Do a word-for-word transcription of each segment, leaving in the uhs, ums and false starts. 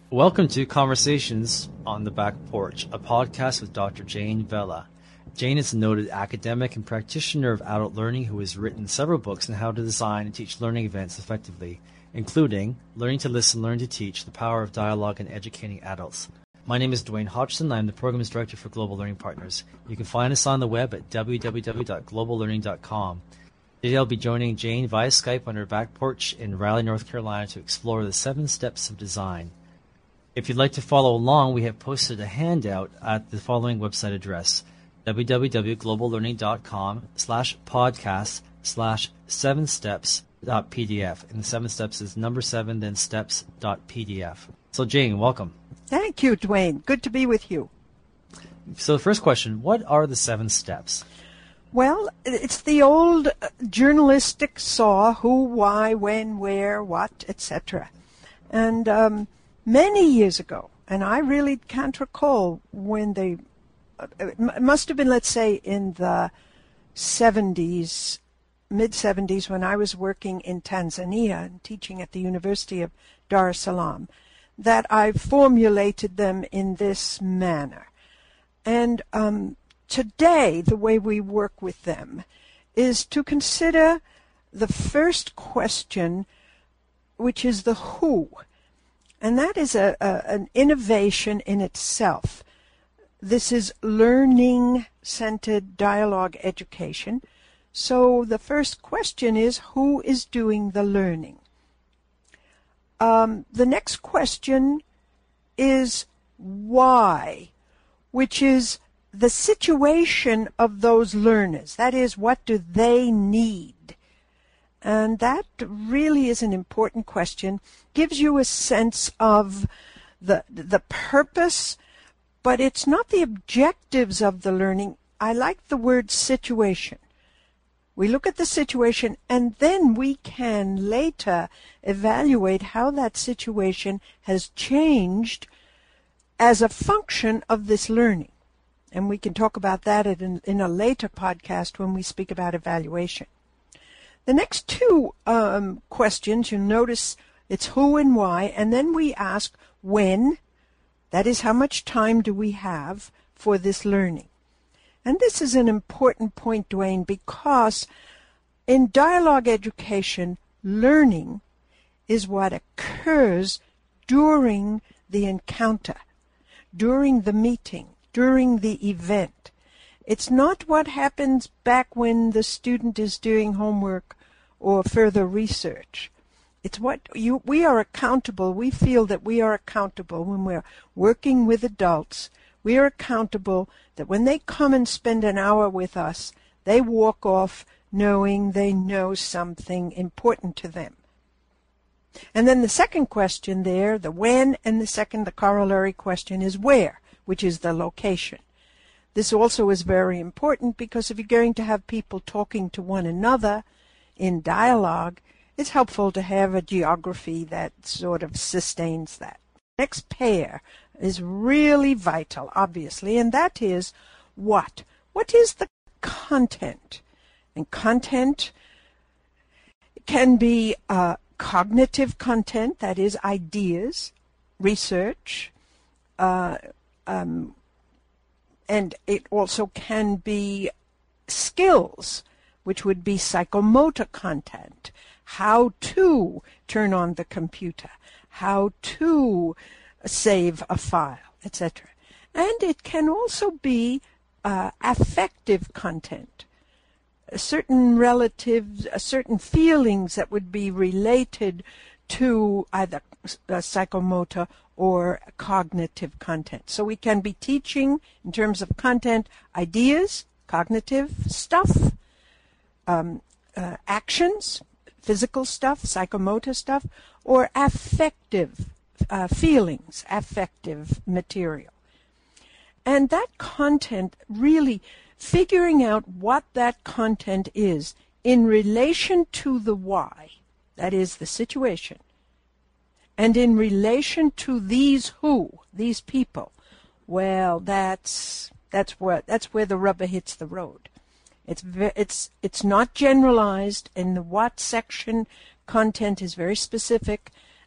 Welcome to Conversations on the Back Porch, a podcast with Doctor Jane Vella. Jane is a noted academic and practitioner of adult learning who has written several books on how to design and teach learning events effectively, including Learning to Listen, Learn to Teach, The Power of Dialogue in Educating Adults. My name is Dwayne Hodgson. I'm the Programs Director for Global Learning Partners. You can find us on the web at w w w dot global learning dot com. Today I'll be joining Jane via Skype on her back porch in Raleigh, North Carolina to explore the seven steps of design. If you'd like to follow along, we have posted a handout at the following website address, w w w dot global learning dot com slash podcast slash seven steps dot p d f. And the seven steps is number seven, then steps dot p d f. So Jane, welcome. Thank you, Dwayne. Good to be with you. So the first question, what are the seven steps? Well, it's the old journalistic saw, who, why, when, where, what, et cetera. And um, many years ago, and I really can't recall when they, it must have been, let's say, in the seventies, mid-seventies, when I was working in Tanzania and teaching at the University of Dar es Salaam, that I formulated them in this manner. And um, today, the way we work with them is to consider the first question, which is the who. And that is a, a, an innovation in itself. This is learning-centered dialogue education. So the first question is, who is doing the learning? Um, the next question is why, which is the situation of those learners. That is, what do they need? And that really is an important question. Gives you a sense of the the purpose, but it's not the objectives of the learning. I like the word situation. We look at the situation, and then we can later evaluate how that situation has changed as a function of this learning. And we can talk about that in, in a later podcast when we speak about evaluation. The next two um, questions, you'll notice it's who and why, and then we ask when. That is, how much time do we have for this learning? And this is an important point, Dwayne, because in dialogue education, learning is what occurs during the encounter, during the meeting, during the event. It's not what happens back when the student is doing homework or further research. It's what you, we are accountable. We feel that we are accountable when we're working with adults. We are accountable that when they come and spend an hour with us, they walk off knowing they know something important to them. And then the second question there, the when, and the second, the corollary question is where, which is the location. This also is very important because if you're going to have people talking to one another in dialogue, it's helpful to have a geography that sort of sustains that. Next pair is really vital, obviously, and that is what? What is the content? And content can be uh, cognitive content, that is ideas, research, uh, um, and it also can be skills, which would be psychomotor content, how to turn on the computer, how to save a file, et cetera. And it can also be uh, affective content, certain relatives, uh, certain feelings that would be related to either uh, psychomotor or cognitive content. So we can be teaching, in terms of content, ideas, cognitive stuff, um, uh, actions, physical stuff, psychomotor stuff, or affective uh, feelings, affective material. And that content, really figuring out what that content is in relation to the why, that is the situation, and in relation to these who, these people, well, that's that's where that's where the rubber hits the road. It's it's it's not generalized, and the what section content is very specific,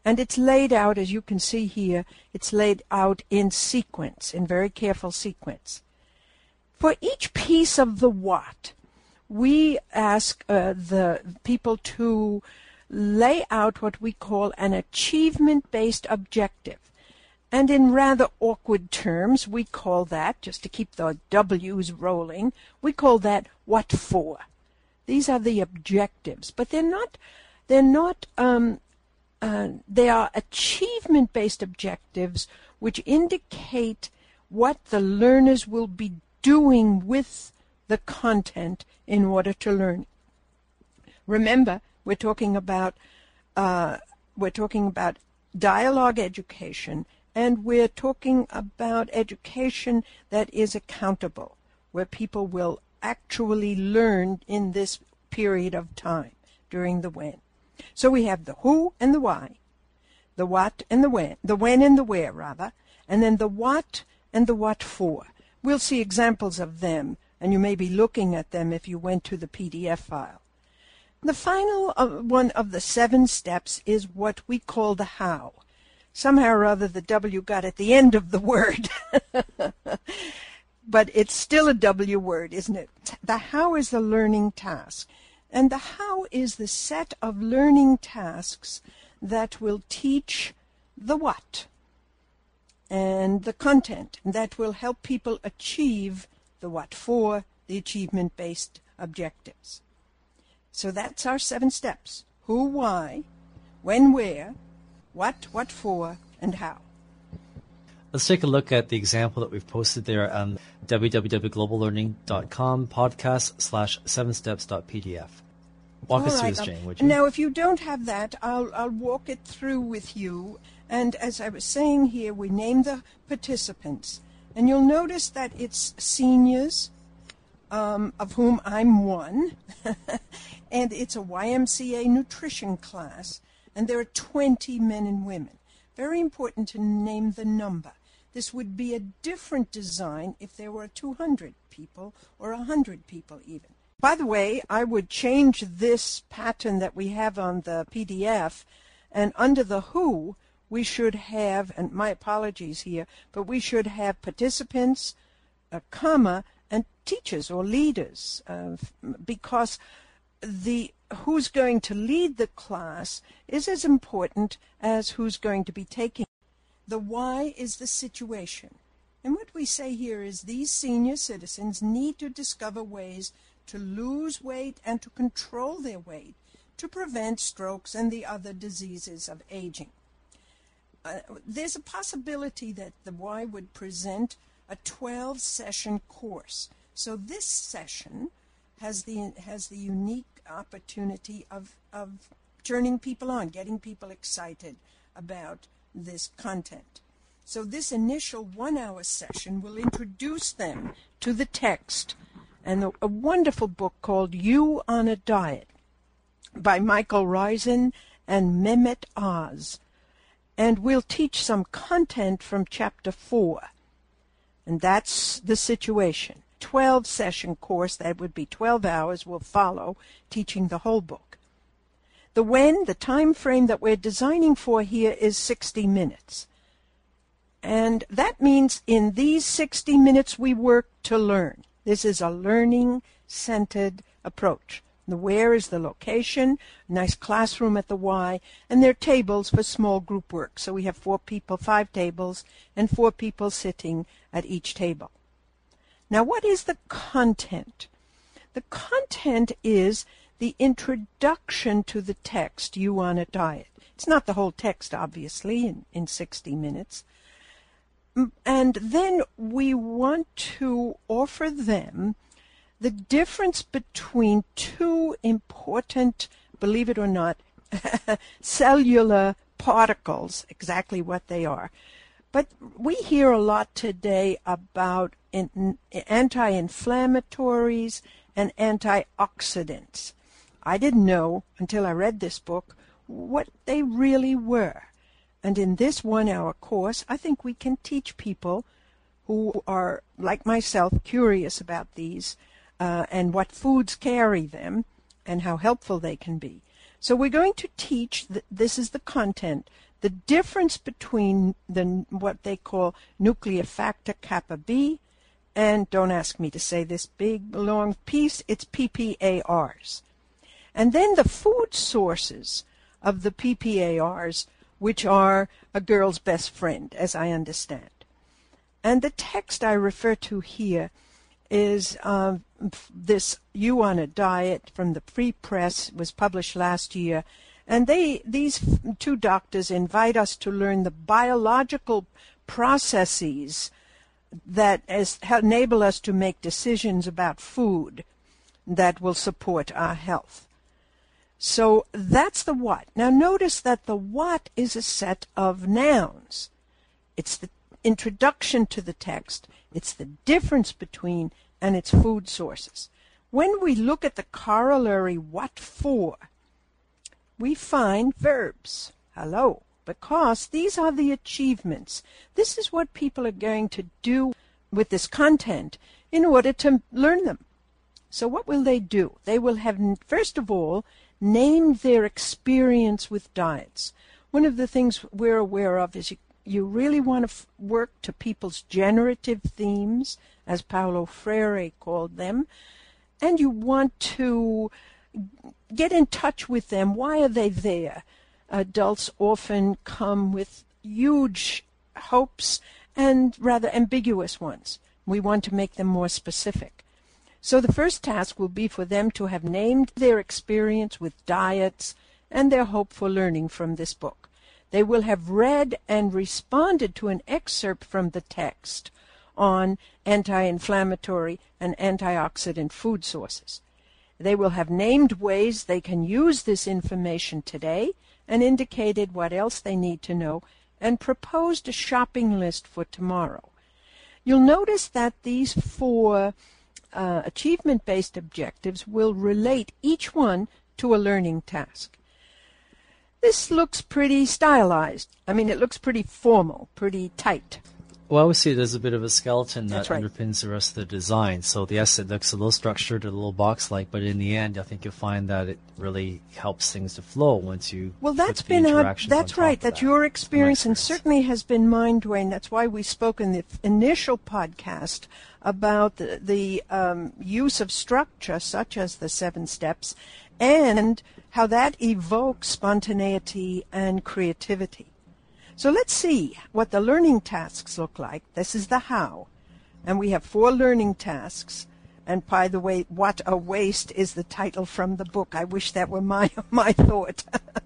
And it's laid out, as you can see here, it's laid out in sequence, in very careful sequence. For each piece of the what, we ask uh, the people to lay out what we call an achievement-based objective. And in rather awkward terms, we call that, just to keep the W's rolling, we call that what for. These are the objectives, but they're not, they're not, um, uh, they are achievement-based objectives which indicate what the learners will be doing with the content in order to learn. Remember, we're talking about uh, we're talking about dialogue education, and we're talking about education that is accountable, where people will actually learn in this period of time during the when. So we have the who and the why, the what and the when, the when and the where rather, and then the what and the what for. We'll see examples of them, and you may be looking at them if you went to the P D F file. The final uh, one of the seven steps is what we call the how. Somehow or other the W got at the end of the word. But it's still a W word, isn't it? The how is the learning task. And the how is the set of learning tasks that will teach the what and the content that will help people achieve the what for, the achievement-based objectives. So that's our seven steps. Who, why, when, where, what, what for, and how. Let's take a look at the example that we've posted there on w w w dot global learning dot com podcast slash seven steps dot p d f. Walk All us through right, this, um, Jane, would you? Now, if you don't have that, I'll, I'll walk it through with you. And as I was saying here, we name the participants. And you'll notice that it's seniors, um, of whom I'm one. And it's a Y M C A nutrition class. And there are twenty men and women. Very important to name the number. This would be a different design if there were two hundred people or one hundred people even. By the way, I would change this pattern that we have on the P D F, and under the who, we should have, and my apologies here, but we should have participants, a comma, and teachers or leaders, uh, because the who's going to lead the class is as important as who's going to be taking. The why is the situation. And what we say here is these senior citizens need to discover ways to lose weight and to control their weight to prevent strokes and the other diseases of aging. Uh, there's a possibility that the Y would present a twelve session course. So this session has the has the unique opportunity of, of turning people on, getting people excited about this content. So this initial one-hour session will introduce them to the text and a, a wonderful book called You on a Diet by Michael Reisen and Mehmet Oz. And we'll teach some content from chapter four. And that's the situation. twelve session course, that would be twelve hours, will follow, teaching the whole book. The when, the time frame that we're designing for here is sixty minutes. And that means in these sixty minutes we work to learn. This is a learning-centered approach. The where is the location, nice classroom at the Y, and there are tables for small group work. So we have four people, five tables, and four people sitting at each table. Now, what is the content? The content is the introduction to the text, You on a Diet. It's not the whole text, obviously, in, in sixty minutes. And then we want to offer them the difference between two important, believe it or not, cellular particles, exactly what they are. But we hear a lot today about in, anti-inflammatories and antioxidants. I didn't know until I read this book what they really were. And in this one-hour course, I think we can teach people who are, like myself, curious about these uh, and what foods carry them and how helpful they can be. So we're going to teach, th- this is the content, the difference between the what they call nuclear factor kappa B, and don't ask me to say this big long piece, it's P P A Rs. And then the food sources of the P P A Rs, which are a girl's best friend, as I understand. And the text I refer to here is uh, this You on a Diet from the Free Press, was published last year. And they, these two doctors invite us to learn the biological processes that as, enable us to make decisions about food that will support our health. So that's the what. Now notice that the what is a set of nouns. It's the introduction to the text. It's the difference between and its food sources. When we look at the corollary what for, we find verbs. Hello. Because these are the achievements. This is what people are going to do with this content in order to learn them. So what will they do? They will have, first of all, named their experience with diets. One of the things we're aware of is you, you really want to f- work to people's generative themes, as Paulo Freire called them, and you want to get in touch with them. Why are they there? Adults often come with huge hopes and rather ambiguous ones. We want to make them more specific. So the first task will be for them to have named their experience with diets and their hope for learning from this book. They will have read and responded to an excerpt from the text on anti-inflammatory and antioxidant food sources. They will have named ways they can use this information today and indicated what else they need to know and proposed a shopping list for tomorrow. You'll notice that these four uh, achievement-based objectives will relate each one to a learning task. This looks pretty stylized. I mean, it looks pretty formal, pretty tight. Well, I would say there's a bit of a skeleton that right. underpins the rest of the design. So, yes, it looks a little structured, a little box-like, but in the end, I think you'll find that it really helps things to flow once you Well, that's put the been our, interactions that's on right. top of That's that. your experience, and experience. certainly has been mine, Dwayne. That's why we spoke in the initial podcast about the, the um, use of structure, such as the seven steps, and how that evokes spontaneity and creativity. So let's see what the learning tasks look like. This is the how. And we have four learning tasks. And by the way, What a Waste is the title from the book. I wish that were my, my thought.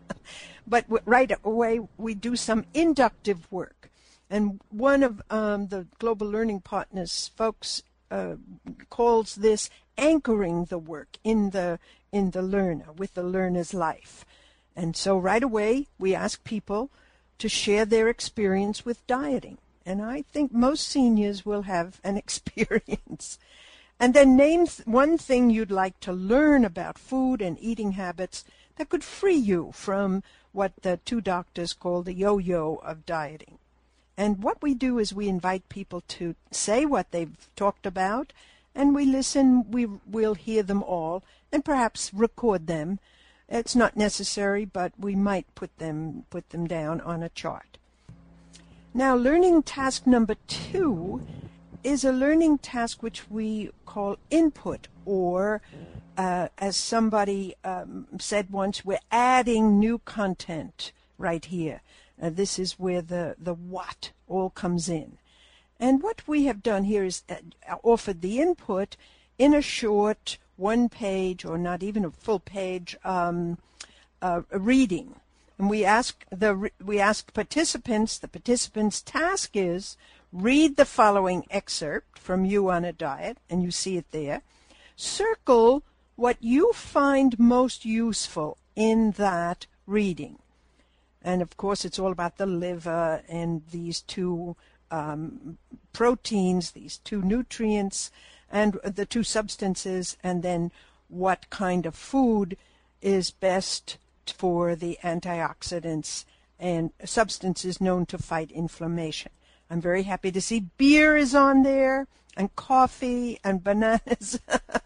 But right away, we do some inductive work. And one of um, the Global Learning Partners folks uh, calls this anchoring the work in the, in the learner, with the learner's life. And so right away, we ask people to share their experience with dieting. And I think most seniors will have an experience. And then name th- one thing you'd like to learn about food and eating habits that could free you from what the two doctors call the yo-yo of dieting. And what we do is we invite people to say what they've talked about, and we listen, we will hear them all, and perhaps record them. It's not necessary, but we might put them put them down on a chart. Now, learning task number two is a learning task which we call input, or uh, as somebody um, said once, we're adding new content right here. Uh, this is where the, the what all comes in. And what we have done here is uh, offered the input in a short one page, or not even a full page, um, uh, reading. And we ask the we ask participants. The participants' task is read the following excerpt from You on a Diet, and you see it there. Circle what you find most useful in that reading. And of course, it's all about the liver and these two um, proteins, these two nutrients, and the two substances, and then what kind of food is best for the antioxidants and substances known to fight inflammation. I'm very happy to see beer is on there, and coffee, and bananas,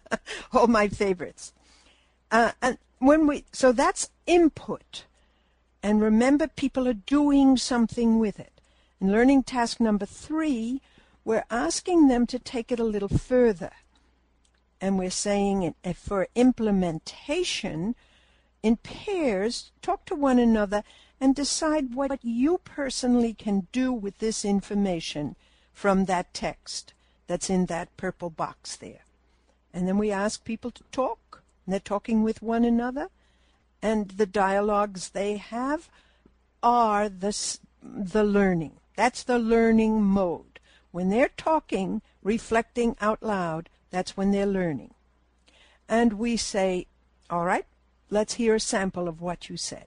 all my favorites. Uh, and when we, so that's input. And remember, people are doing something with it. In learning task number three, we're asking them to take it a little further. And we're saying it, for implementation, in pairs, talk to one another and decide what you personally can do with this information from that text that's in that purple box there. And then we ask people to talk. And they're talking with one another. And the dialogues they have are the, the learning. That's the learning mode. When they're talking, reflecting out loud, that's when they're learning. And we say, all right, let's hear a sample of what you said.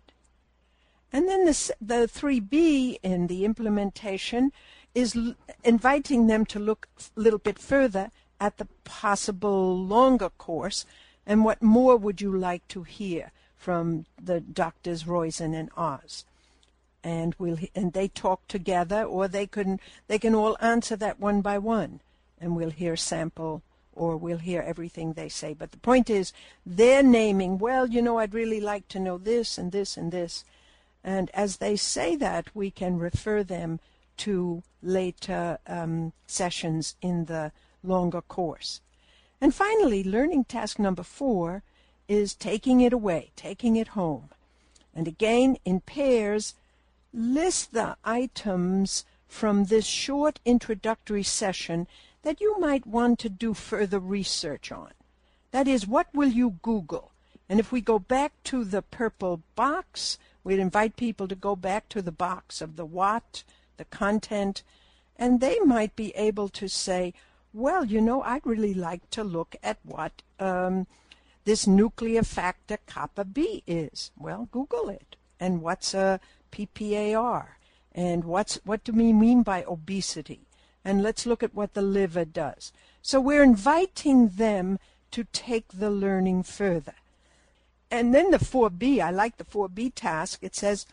And then the, the three B in the implementation is l- inviting them to look a little bit further at the possible longer course and what more would you like to hear from the doctors Roizen and Oz. And we'll and they talk together, or they can they can all answer that one by one, and we'll hear sample, or we'll hear everything they say. But the point is, they're naming, well, you know, I'd really like to know this and this and this. And as they say that, we can refer them to later um, sessions in the longer course. And finally, learning task number four is taking it away, taking it home. And again, in pairs, list the items from this short introductory session that you might want to do further research on. That is, what will you Google? And if we go back to the purple box, we'd invite people to go back to the box of the what, the content, and they might be able to say, well, you know, I'd really like to look at what um, this nuclear factor kappa B is. Well, Google it. And what's a P P A R? And what's what do we mean by obesity? And let's look at what the liver does. So we're inviting them to take the learning further. And then the four B, I like the four B task. It says,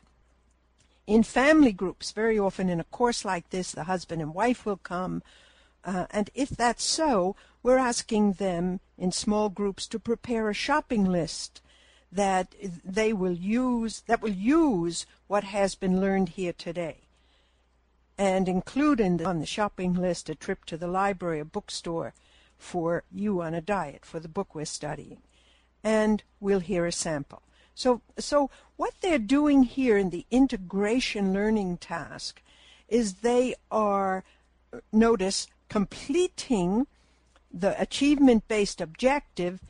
in family groups, very often in a course like this, the husband and wife will come. Uh, and if that's so, we're asking them in small groups to prepare a shopping list that they will use, that will use what has been learned here today. And include in the, on the shopping list a trip to the library, a bookstore for you on a diet, for the book we're studying. And we'll hear a sample. So, so what they're doing here in the integration learning task is they are, notice, completing the achievement-based objective,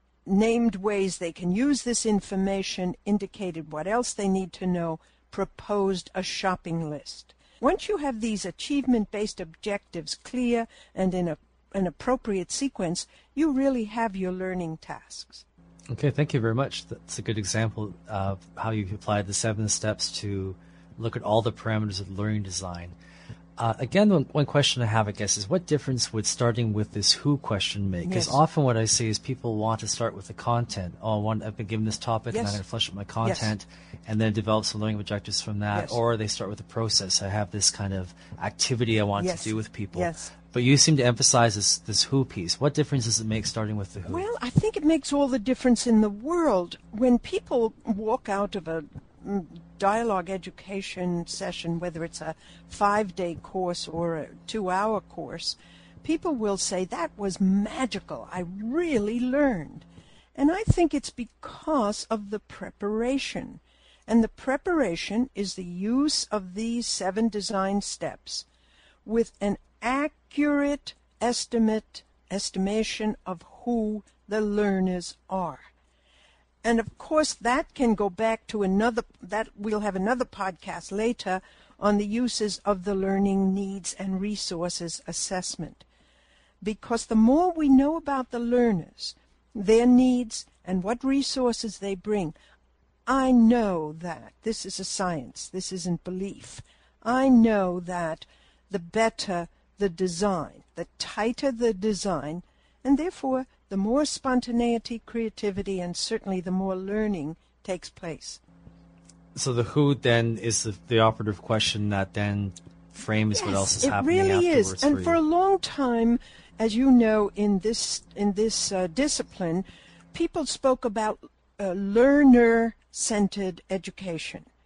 named ways they can use this information, indicated what else they need to know, proposed a shopping list. Once you have these achievement-based objectives clear and in a, an appropriate sequence, you really have your learning tasks. Okay, thank you very much. That's a good example of how you've applied the seven steps to look at all the parameters of learning design. Uh, again, one, one question I have, I guess, is what difference would starting with this who question make? Because Yes. often what I see is people want to start with the content. Oh, I want, I've been given this topic, and Yes. I'm going to flesh out my content, and then develop some learning objectives from that. Yes. Or they start with the process. I have this kind of activity I want Yes. to do with people. Yes. But you seem to emphasize this, this who piece. What difference does it make starting with the who? Well, I think it makes all the difference in the world. When people walk out of a mm, dialogue education session, whether it's a five-day course or a two-hour course, people will say, that was magical. I really learned. And I think it's because of the preparation. And the preparation is the use of these seven design steps with an accurate estimate, estimation of who the learners are. And of course that can go back to another, that we'll have another podcast later on the uses of the learning needs and resources assessment. Because the more we know about the learners, their needs, and what resources they bring, I know that this is a science, this isn't belief. I know that the better the design, the tighter the design, and therefore the more spontaneity, creativity, and certainly the more learning takes place. So the who then is the, the operative question that then frames Yes, what else is it happening really afterwards is. And for for you. a long time, as you know, in this in this uh, discipline, people spoke about uh, learner-centered education.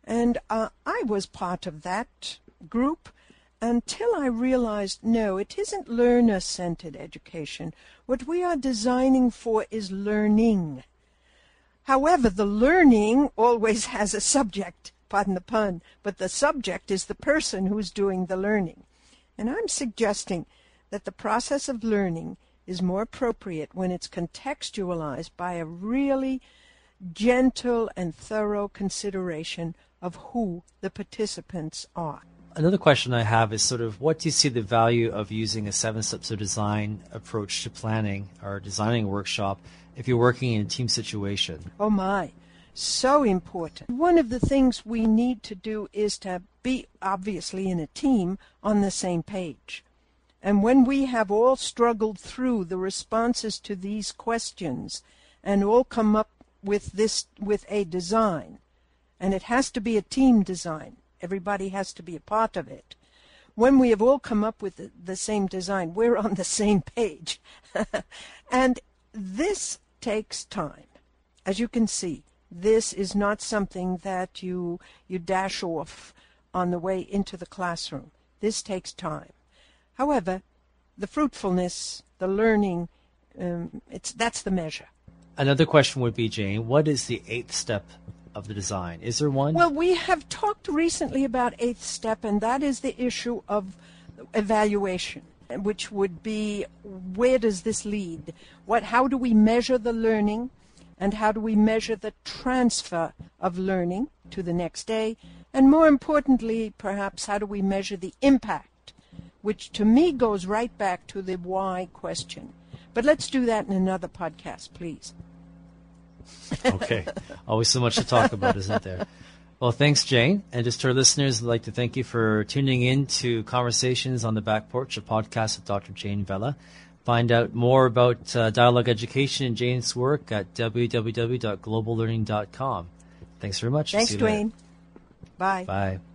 And uh, I was part of that group until I realized, no, it isn't learner-centered education. What we are designing for is learning. However, the learning always has a subject, pardon the pun, but the subject is the person who's doing the learning. And I'm suggesting that the process of learning is more appropriate when it's contextualized by a really gentle and thorough consideration of who the participants are. Another question I have is sort of what do you see the value of using a seven steps of design approach to planning or designing a workshop if you're working in a team situation? Oh my, so important. One of the things we need to do is to be obviously in a team on the same page. And when we have all struggled through the responses to these questions and all come up with this, with a design, and it has to be a team design, everybody has to be a part of it. When we have all come up with the, the same design, we're on the same page. And this takes time. As you can see, this is not something that you you dash off on the way into the classroom. This takes time. However, the fruitfulness, the learning, um, it's that's the measure. Another question would be, Jane, what is the eighth step of the design? Is there one? Well, we have talked recently about eighth step, and that is the issue of evaluation, which would be, where does this lead? What? How do we measure the learning, and how do we measure the transfer of learning to the next day? And more importantly, perhaps, how do we measure the impact, which to me goes right back to the why question. But let's do that in another podcast, please. Okay. Always so much to talk about, isn't there? Well, thanks, Jane. And just to our listeners, I'd like to thank you for tuning in to Conversations on the Back Porch, a podcast with Doctor Jane Vella. Find out more about uh, dialogue education and Jane's work at w w w dot global learning dot com. Thanks very much. Thanks, See you Dwayne. later. Bye. Bye.